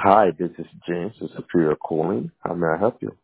Hi, this is James with Superior Calling. How may I help you?